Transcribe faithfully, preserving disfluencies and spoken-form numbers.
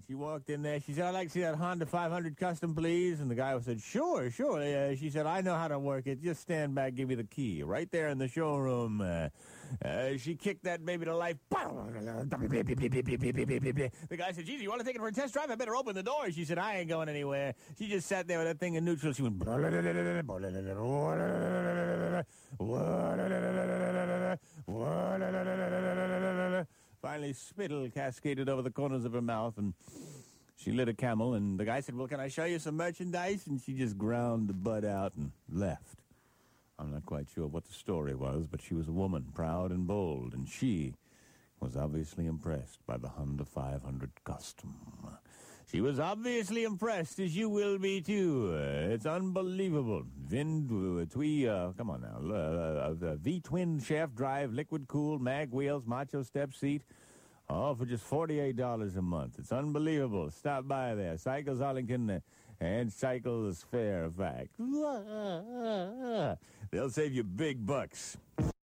She walked in there. She said, I'd like to see that Honda five hundred Custom, please. And the guy said, sure, sure. Uh, she said, I know how to work it. Just stand back, give me the key. Right there in the showroom. Uh, uh, she kicked that baby to life. The guy said, geez, you want to take it for a test drive? I better open the door. She said, I ain't going anywhere. She just sat there with that thing in neutral. She went... Finally, spittle cascaded over the corners of her mouth, and she lit a Camel, and the guy said, well, can I show you some merchandise? And she just ground the bud out and left. I'm not quite sure what the story was, but she was a woman, proud and bold, and she was obviously impressed by the Honda five hundred Custom. She was obviously impressed, as you will be, too. Uh, it's unbelievable. Vin, uh, twee, uh, come on now. Uh, uh, V-twin shaft drive, liquid cool, mag wheels, macho step seat. All for just forty-eight dollars a month. It's unbelievable. Stop by there. Cycles Arlington uh, and Cycles Fairfax. They'll save you big bucks.